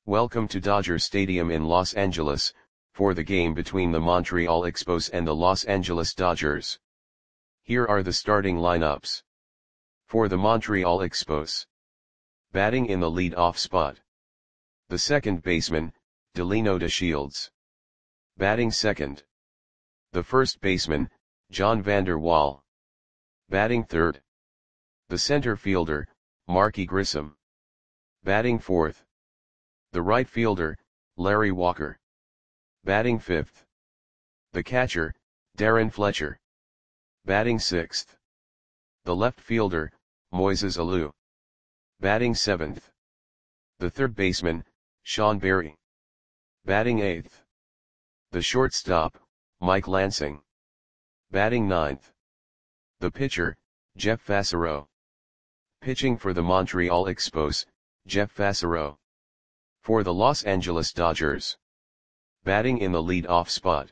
Welcome to Dodger Stadium in Los Angeles, for the game between the Montreal Expos and the Los Angeles Dodgers. Here are the starting lineups. For the Montreal Expos. Batting in the lead-off spot. The second baseman, Delino DeShields. Batting second. The first baseman, John Vander Wal. Batting third. The center fielder, Marky Grissom. Batting fourth. The right fielder, Larry Walker. Batting fifth. The catcher, Darren Fletcher. Batting sixth. The left fielder, Moises Alou. Batting seventh. The third baseman, Sean Berry. Batting eighth. The shortstop, Mike Lansing. Batting ninth. The pitcher, Jeff Fassero. Pitching for the Montreal Expos, Jeff Fassero. For the Los Angeles Dodgers. Batting in the lead-off spot.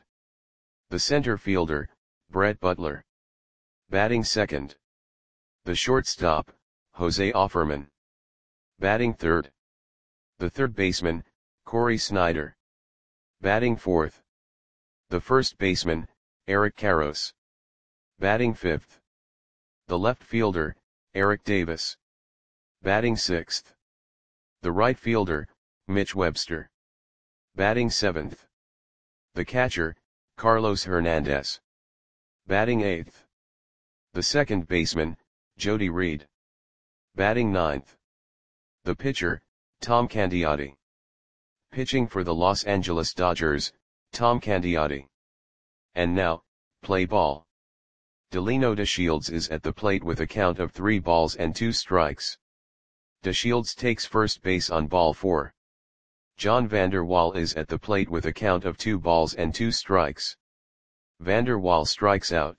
The center fielder, Brett Butler. Batting second. The shortstop, Jose Offerman. Batting third. The third baseman, Corey Snyder. Batting fourth. The first baseman, Eric Karros. Batting fifth. The left fielder, Eric Davis. Batting sixth. The right fielder, Mitch Webster. Batting seventh. The catcher, Carlos Hernandez. Batting eighth. The second baseman, Jody Reed. Batting ninth. The pitcher, Tom Candiotti. Pitching for the Los Angeles Dodgers, Tom Candiotti. And now, play ball. Delino DeShields is at the plate with a count of 3 balls and 2 strikes. DeShields takes first base on ball 4. John Vander Wal is at the plate with a count of 2 balls and 2 strikes. Vander Wal strikes out.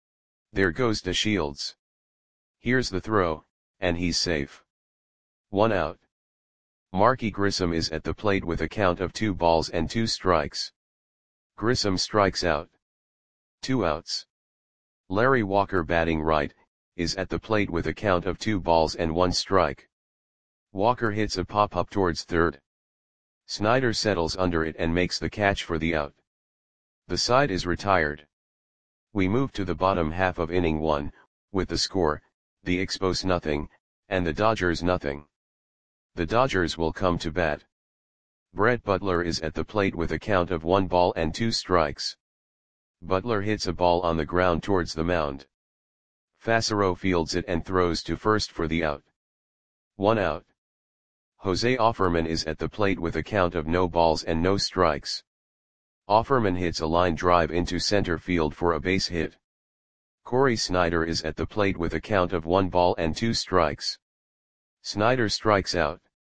There goes DeShields. Here's the throw, and he's safe. 1 out. Marky Grissom is at the plate with a count of 2 balls and 2 strikes. Grissom strikes out. 2 outs. Larry Walker, batting right, is at the plate with a count of 2 balls and 1 strike. Walker hits a pop-up towards third. Snyder settles under it and makes the catch for the out. The side is retired. We move to the bottom half of inning 1, with the score, the Expos nothing, and the Dodgers nothing. The Dodgers will come to bat. Brett Butler is at the plate with a count of 1 ball and 2 strikes. Butler hits a ball on the ground towards the mound. Fassero fields it and throws to first for the out. 1 out. Jose Offerman is at the plate with a count of no balls and no strikes. Offerman hits a line drive into center field for a base hit. Corey Snyder is at the plate with a count of 1 ball and 2 strikes. Snyder strikes out.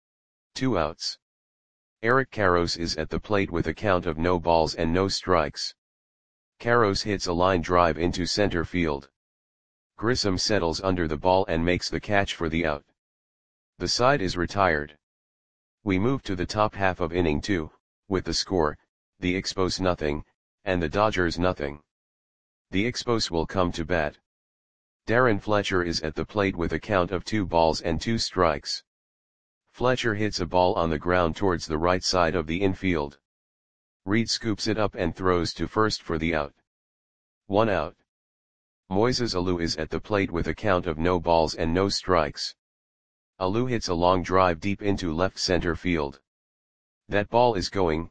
2 outs. Eric Karros is at the plate with a count of no balls and no strikes. Karros hits a line drive into center field. Grissom settles under the ball and makes the catch for the out. The side is retired. We move to the top half of inning 2, with the score, the Expos nothing, and the Dodgers nothing. The Expos will come to bat. Darren Fletcher is at the plate with a count of 2 balls and 2 strikes. Fletcher hits a ball on the ground towards the right side of the infield. Reed scoops it up and throws to first for the out. 1 out. Moises Alou is at the plate with a count of no balls and no strikes. Alou hits a long drive deep into left center field. That ball is gone.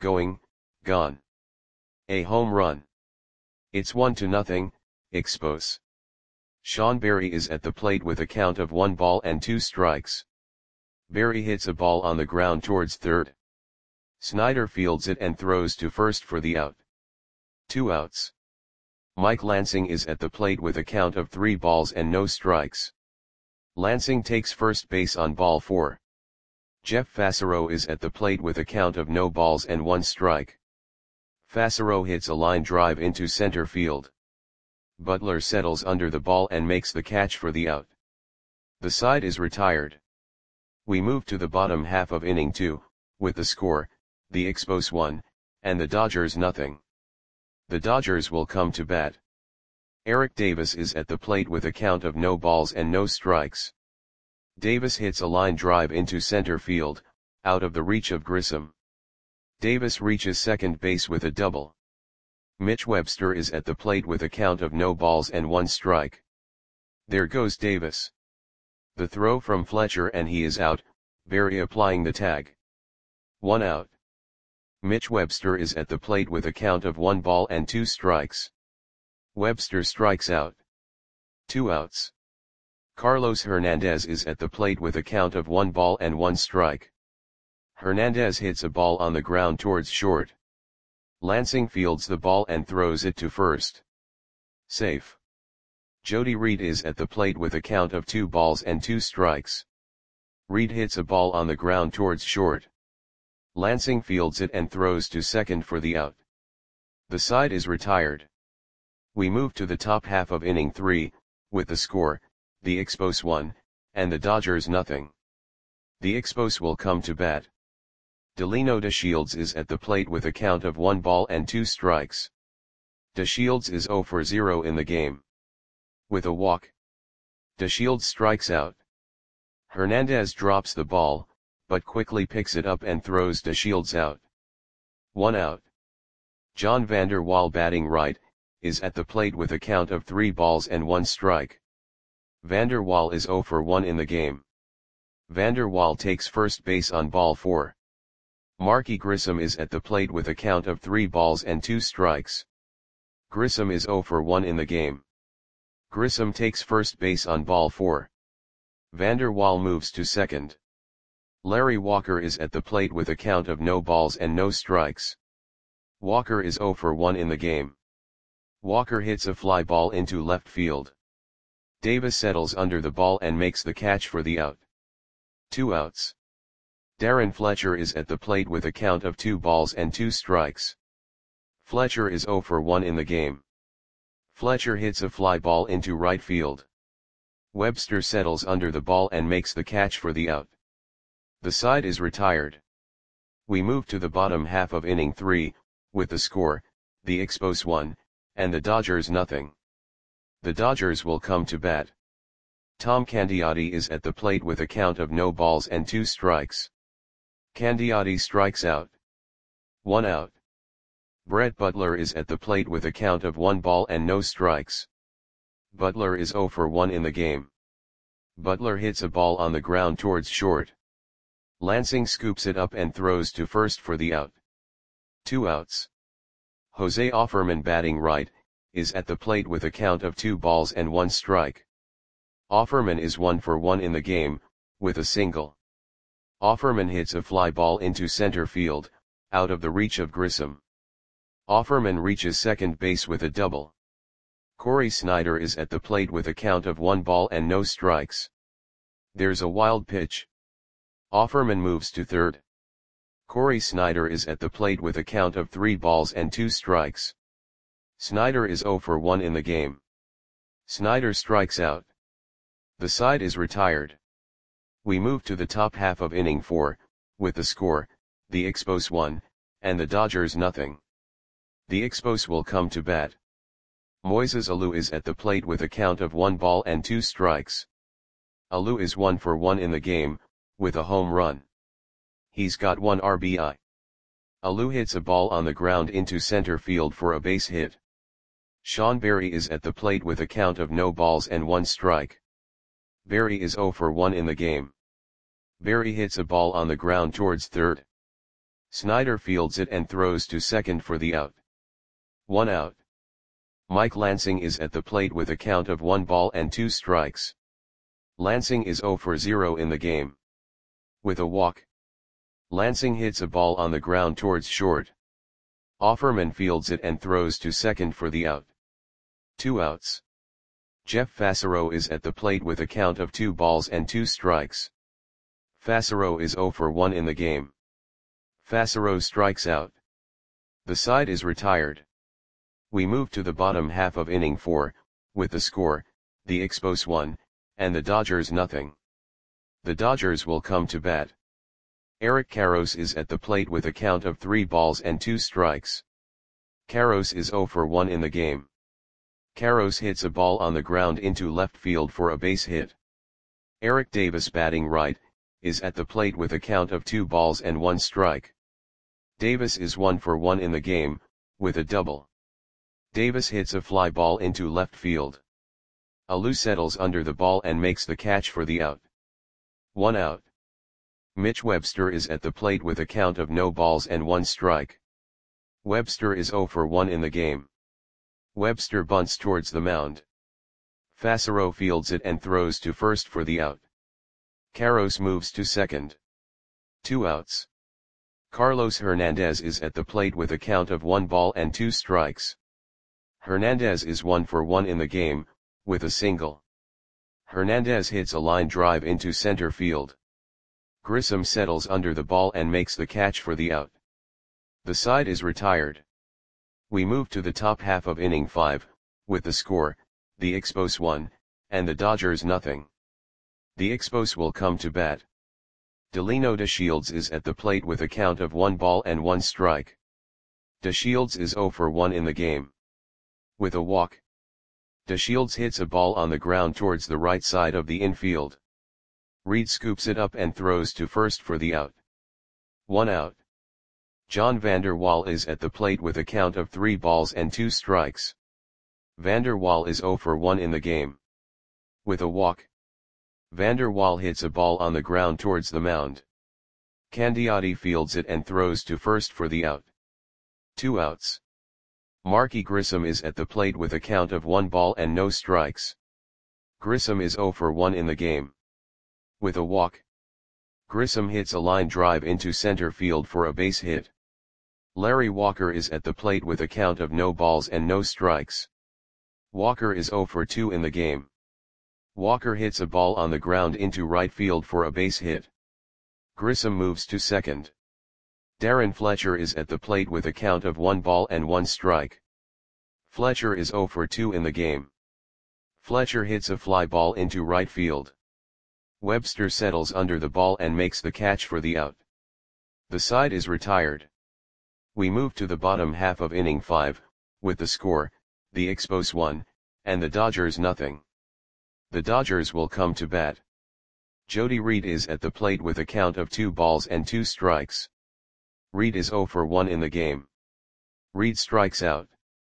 A home run. It's 1-0, Expos. Sean Berry is at the plate with a count of 1 ball and 2 strikes. Berry hits a ball on the ground towards third. Snyder fields it and throws to first for the out. 2 outs. Mike Lansing is at the plate with a count of 3 balls and no strikes. Lansing takes first base on ball 4. Jeff Fassero is at the plate with a count of no balls and 1 strike. Fassero hits a line drive into center field. Butler settles under the ball and makes the catch for the out. The side is retired. We move to the bottom half of inning 2, with the score, the Expos 1, and the Dodgers nothing. The Dodgers will come to bat. Eric Davis is at the plate with a count of no balls and no strikes. Davis hits a line drive into center field, out of the reach of Grissom. Davis reaches second base with a double. Mitch Webster is at the plate with a count of no balls and 1 strike. There goes Davis. The throw from Fletcher and he is out, Berry applying the tag. 1 out. Mitch Webster is at the plate with a count of 1 ball and 2 strikes. Webster strikes out. 2 outs. Carlos Hernandez is at the plate with a count of 1 ball and 1 strike. Hernandez hits a ball on the ground towards short. Lansing fields the ball and throws it to first. Safe. Jody Reed is at the plate with a count of 2 balls and 2 strikes. Reed hits a ball on the ground towards short. Lansing fields it and throws to second for the out. The side is retired. We move to the top half of inning 3, with the score, the Expos 1, and the Dodgers nothing. The Expos will come to bat. Delino DeShields is at the plate with a count of 1 ball and 2 strikes. DeShields is 0 for 0 in the game. With a walk, DeShields strikes out. Hernandez drops the ball, but quickly picks it up and throws DeShields out. 1 out. John Vander Wal, batting right, is at the plate with a count of 3 balls and 1 strike. Vander Wal is 0 for 1 in the game. Vander Wal takes first base on ball 4. Marky Grissom is at the plate with a count of 3 balls and 2 strikes. Grissom is 0 for 1 in the game. Grissom takes first base on ball 4. Vander Wal moves to second. Larry Walker is at the plate with a count of no balls and no strikes. Walker is 0 for 1 in the game. Walker hits a fly ball into left field. Davis settles under the ball and makes the catch for the out. 2 outs. Darren Fletcher is at the plate with a count of 2 balls and 2 strikes. Fletcher is 0 for 1 in the game. Fletcher hits a fly ball into right field. Webster settles under the ball and makes the catch for the out. The side is retired. We move to the bottom half of inning 3, with the score, the Expos 1, and the Dodgers nothing. The Dodgers will come to bat. Tom Candiotti is at the plate with a count of no balls and 2 strikes. Candiotti strikes out. 1 out. Brett Butler is at the plate with a count of 1 ball and no strikes. Butler is 0 for 1 in the game. Butler hits a ball on the ground towards short. Lansing scoops it up and throws to first for the out. 2 outs. Jose Offerman, batting right, is at the plate with a count of 2 balls and 1 strike. Offerman is 1 for 1 in the game, with a single. Offerman hits a fly ball into center field, out of the reach of Grissom. Offerman reaches second base with a double. Corey Snyder is at the plate with a count of 1 ball and no strikes. There's a wild pitch. Offerman moves to third. Corey Snyder is at the plate with a count of 3 balls and 2 strikes. Snyder is 0 for 1 in the game. Snyder strikes out. The side is retired. We move to the top half of inning 4, with the score, the Expos 1, and the Dodgers nothing. The Expos will come to bat. Moises Alou is at the plate with a count of 1 ball and 2 strikes. Alou is 1 for 1 in the game, with a home run. He's got 1 RBI. Alou hits a ball on the ground into center field for a base hit. Sean Berry is at the plate with a count of no balls and 1 strike. Berry is 0 for 1 in the game. Berry hits a ball on the ground towards third. Snyder fields it and throws to second for the out. 1 out. Mike Lansing is at the plate with a count of 1 ball and 2 strikes. Lansing is 0 for 0 in the game. With a walk, Lansing hits a ball on the ground towards short. Offerman fields it and throws to second for the out. 2 outs. Jeff Fassero is at the plate with a count of 2 balls and 2 strikes. Fassero is 0 for 1 in the game. Fassero strikes out. The side is retired. We move to the bottom half of inning 4, with the score, the Expos 1, and the Dodgers nothing. The Dodgers will come to bat. Eric Karros is at the plate with a count of 3 balls and 2 strikes. Karros is 0 for 1 in the game. Karros hits a ball on the ground into left field for a base hit. Eric Davis, batting right, is at the plate with a count of 2 balls and 1 strike. Davis is 1 for 1 in the game, with a double. Davis hits a fly ball into left field. Alou settles under the ball and makes the catch for the out. 1 out. Mitch Webster is at the plate with a count of no balls and 1 strike. Webster is 0 for 1 in the game. Webster bunts towards the mound. Fassero fields it and throws to first for the out. Carros moves to second. 2 outs. Carlos Hernandez is at the plate with a count of 1 ball and 2 strikes. Hernandez is 1 for 1 in the game, with a single. Hernandez hits a line drive into center field. Grissom settles under the ball and makes the catch for the out. The side is retired. We move to the top half of inning 5, with the score, the Expos 1, and the Dodgers nothing. The Expos will come to bat. Delino DeShields is at the plate with a count of 1 ball and 1 strike. DeShields is 0 for 1 in the game. With a walk. DeShields hits a ball on the ground towards the right side of the infield. Reed scoops it up and throws to first for the out. 1 out. John Vander Wal is at the plate with a count of 3 balls and 2 strikes. Vander Wal is 0 for 1 in the game. With a walk. Vander Wal hits a ball on the ground towards the mound. Candiotti fields it and throws to first for the out. 2 outs. Marky Grissom is at the plate with a count of 1 ball and no strikes. Grissom is 0 for 1 in the game. With a walk. Grissom hits a line drive into center field for a base hit. Larry Walker is at the plate with a count of no balls and no strikes. Walker is 0 for 2 in the game. Walker hits a ball on the ground into right field for a base hit. Grissom moves to second. Darren Fletcher is at the plate with a count of 1 ball and 1 strike. Fletcher is 0 for 2 in the game. Fletcher hits a fly ball into right field. Webster settles under the ball and makes the catch for the out. The side is retired. We move to the bottom half of inning 5, with the score, the Expos 1, and the Dodgers nothing. The Dodgers will come to bat. Jody Reed is at the plate with a count of 2 balls and 2 strikes. Reed is 0 for 1 in the game. Reed strikes out.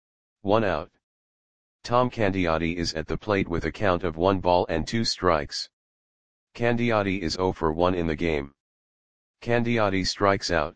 1 out. Tom Candiotti is at the plate with a count of 1 ball and 2 strikes. Candiotti is 0 for 1 in the game. Candiotti strikes out.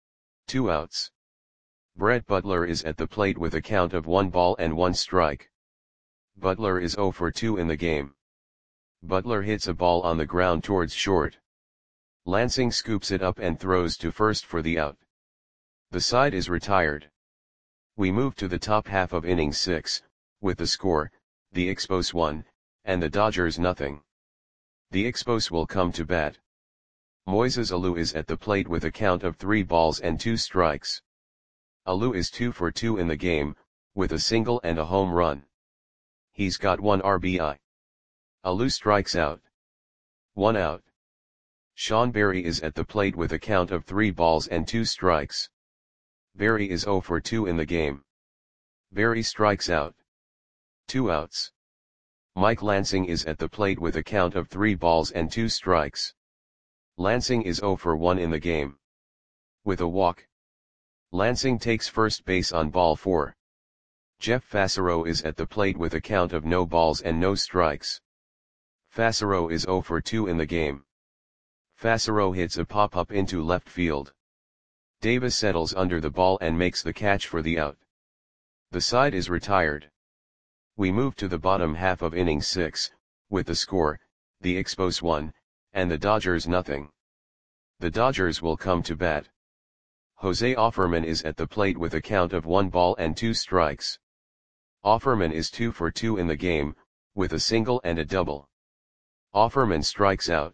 2 outs. Brett Butler is at the plate with a count of 1 ball and 1 strike. Butler is 0 for 2 in the game. Butler hits a ball on the ground towards short. Lansing scoops it up and throws to first for the out. The side is retired. We move to the top half of inning 6, with the score, the Expos 1, and the Dodgers nothing. The Expos will come to bat. Moises Alou is at the plate with a count of 3 balls and 2 strikes. Alou is 2 for 2 in the game, with a single and a home run. He's got 1 RBI. Alou strikes out. 1 out. Sean Berry is at the plate with a count of 3 balls and 2 strikes. Berry is 0 for 2 in the game. Berry strikes out. 2 outs. Mike Lansing is at the plate with a count of 3 balls and 2 strikes. Lansing is 0 for 1 in the game. With a walk. Lansing takes first base on ball 4. Jeff Fassero is at the plate with a count of no balls and no strikes. Fassero is 0 for 2 in the game. Fassero hits a pop-up into left field. Davis settles under the ball and makes the catch for the out. The side is retired. We move to the bottom half of inning 6, with the score, the Expos 1, and the Dodgers nothing. The Dodgers will come to bat. Jose Offerman is at the plate with a count of 1 ball and 2 strikes. Offerman is 2 for 2 in the game, with a single and a double. Offerman strikes out.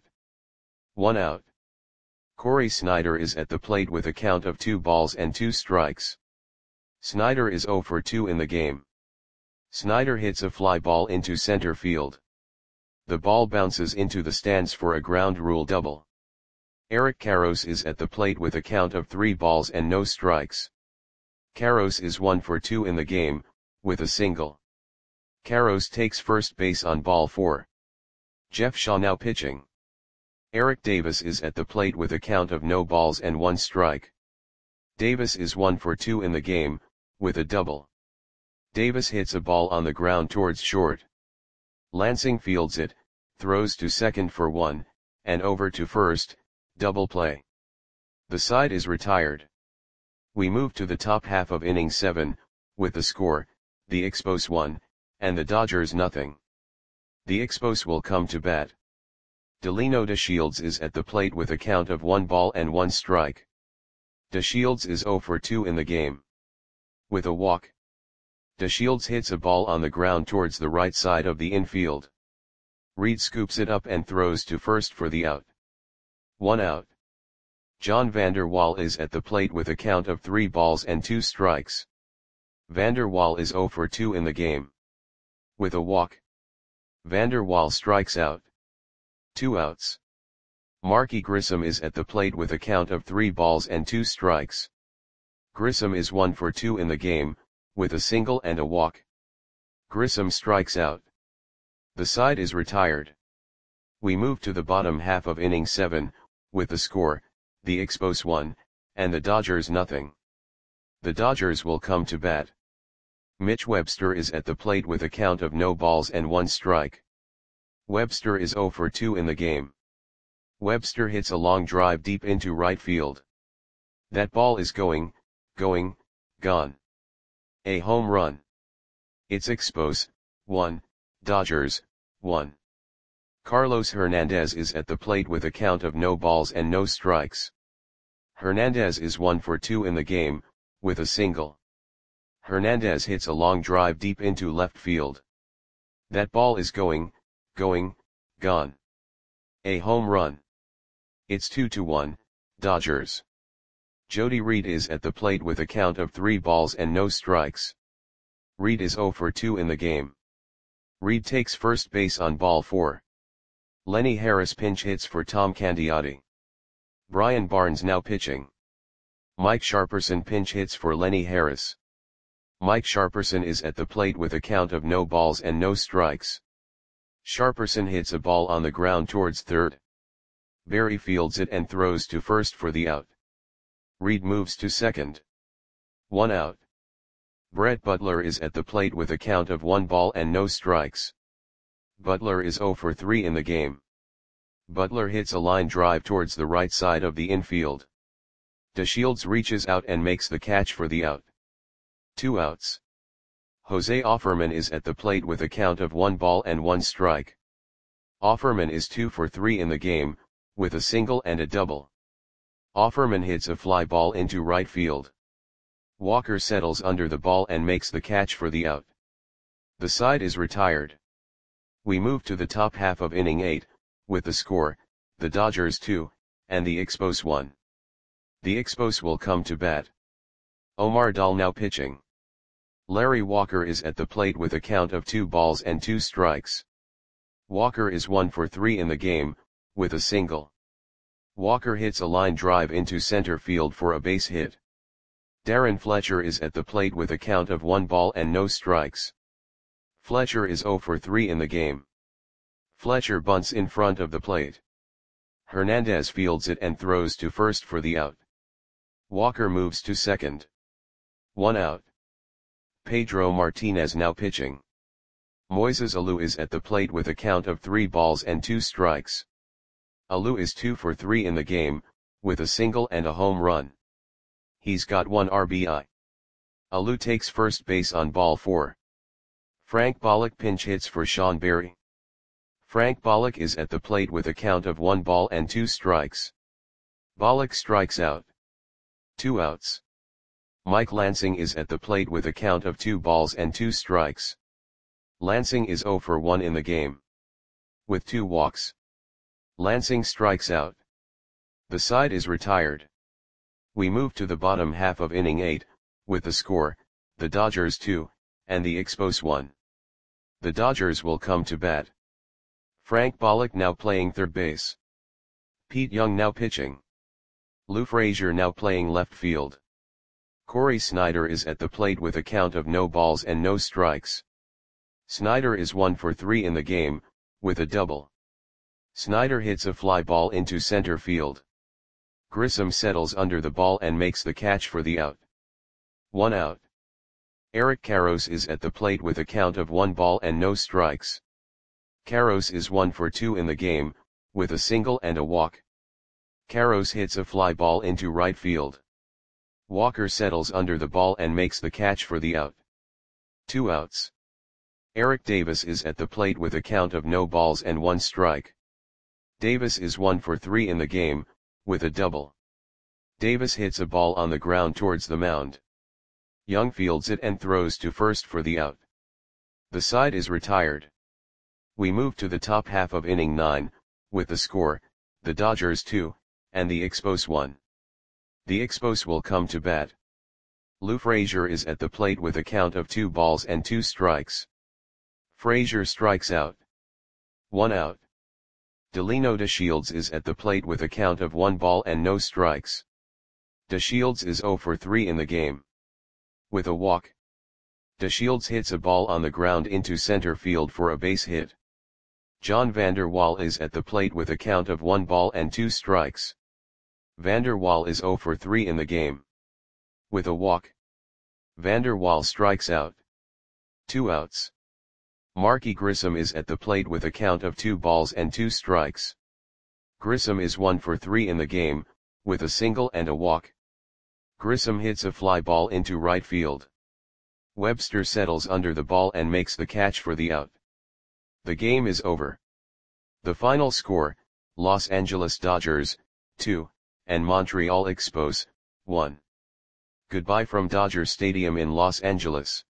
1 out. Corey Snyder is at the plate with a count of 2 balls and 2 strikes. Snyder is 0 for 2 in the game. Snyder hits a fly ball into center field. The ball bounces into the stands for a ground rule double. Eric Karros is at the plate with a count of 3 balls and no strikes. Karros is 1 for 2 in the game, with a single. Karros takes first base on ball 4. Jeff Shaw now pitching. Eric Davis is at the plate with a count of no balls and 1 strike. Davis is 1 for 2 in the game, with a double. Davis hits a ball on the ground towards short. Lansing fields it, throws to second for 1, and over to first, double play. The side is retired. We move to the top half of inning 7, with the score, the Expos 1, and the Dodgers nothing. The Expos will come to bat. Delino DeShields is at the plate with a count of 1 ball and 1 strike. DeShields is 0 for 2 in the game. With a walk, DeShields hits a ball on the ground towards the right side of the infield. Reed scoops it up and throws to first for the out. 1 out. John Vander Wal is at the plate with a count of 3 balls and 2 strikes. Vander Wal is 0 for 2 in the game. With a walk, Vander Wal strikes out. 2 outs. Marky Grissom is at the plate with a count of 3 balls and 2 strikes. Grissom is 1 for 2 in the game, with a single and a walk. Grissom strikes out. The side is retired. We move to the bottom half of inning 7, with the score, the Expos 1, and the Dodgers nothing. The Dodgers will come to bat. Mitch Webster is at the plate with a count of no balls and 1 strike. Webster is 0 for 2 in the game. Webster hits a long drive deep into right field. That ball is going, gone. A home run. It's Expos, 1, Dodgers, 1. Carlos Hernandez is at the plate with a count of no balls and no strikes. Hernandez is 1 for 2 in the game, with a single. Hernandez hits a long drive deep into left field. That ball is going, gone. A home run. It's 2-1, Dodgers. Jody Reed is at the plate with a count of 3 balls and no strikes. Reed is 0 for 2 in the game. Reed takes first base on ball 4. Lenny Harris pinch hits for Tom Candiotti. Brian Barnes now pitching. Mike Sharperson pinch hits for Lenny Harris. Mike Sharperson is at the plate with a count of no balls and no strikes. Sharperson hits a ball on the ground towards third. Barry fields it and throws to first for the out. Reed moves to second. 1 out. Brett Butler is at the plate with a count of 1 ball and no strikes. Butler is 0 for 3 in the game. Butler hits a line drive towards the right side of the infield. DeShields reaches out and makes the catch for the out. 2 outs. Jose Offerman is at the plate with a count of 1 ball and 1 strike. Offerman is 2 for 3 in the game, with a single and a double. Offerman hits a fly ball into right field. Walker settles under the ball and makes the catch for the out. The side is retired. We move to the top half of inning 8, with the score, the Dodgers 2, and the Expos 1. The Expos will come to bat. Omar Dahl now pitching. Larry Walker is at the plate with a count of 2 balls and 2 strikes. Walker is 1 for 3 in the game, with a single. Walker hits a line drive into center field for a base hit. Darren Fletcher is at the plate with a count of 1 ball and no strikes. Fletcher is 0 for 3 in the game. Fletcher bunts in front of the plate. Hernandez fields it and throws to first for the out. Walker moves to second. 1 out. Pedro Martinez now pitching. Moises Alou is at the plate with a count of 3 balls and 2 strikes. Alou is 2 for 3 in the game, with a single and a home run. He's got 1 RBI. Alou takes first base on ball 4. Frank Bollock pinch hits for Sean Berry. Frank Bollock is at the plate with a count of 1 ball and 2 strikes. Bollock strikes out. 2 outs. Mike Lansing is at the plate with a count of 2 balls and 2 strikes. Lansing is 0 for 1 in the game. With 2 walks. Lansing strikes out. The side is retired. We move to the bottom half of inning 8, with the score, the Dodgers 2, and the Expos 1. The Dodgers will come to bat. Frank Bollock now playing third base. Pete Young now pitching. Lou Frazier now playing left field. Corey Snyder is at the plate with a count of no balls and no strikes. Snyder is 1 for 3 in the game, with a double. Snyder hits a fly ball into center field. Grissom settles under the ball and makes the catch for the out. 1 out. Eric Karros is at the plate with a count of 1 ball and no strikes. Karros is 1 for 2 in the game, with a single and a walk. Karros hits a fly ball into right field. Walker settles under the ball and makes the catch for the out. 2 outs. Eric Davis is at the plate with a count of no balls and 1 strike. Davis is 1 for 3 in the game, with a double. Davis hits a ball on the ground towards the mound. Young fields it and throws to first for the out. The side is retired. We move to the top half of inning 9, with the score, the Dodgers 2, and the Expos 1. The Expos will come to bat. Lou Frazier is at the plate with a count of 2 balls and 2 strikes. Frazier strikes out. 1 out. Delino DeShields is at the plate with a count of 1 ball and no strikes. DeShields is 0 for 3 in the game. With a walk. DeShields hits a ball on the ground into center field for a base hit. John Vander Wal is at the plate with a count of 1 ball and 2 strikes. Vander Wal is 0 for 3 in the game. With a walk. Vander Wal strikes out. 2 outs. Marky Grissom is at the plate with a count of 2 balls and 2 strikes. Grissom is 1 for 3 in the game, with a single and a walk. Grissom hits a fly ball into right field. Webster settles under the ball and makes the catch for the out. The game is over. The final score, Los Angeles Dodgers, 2, and Montreal Expos, 1. Goodbye from Dodger Stadium in Los Angeles.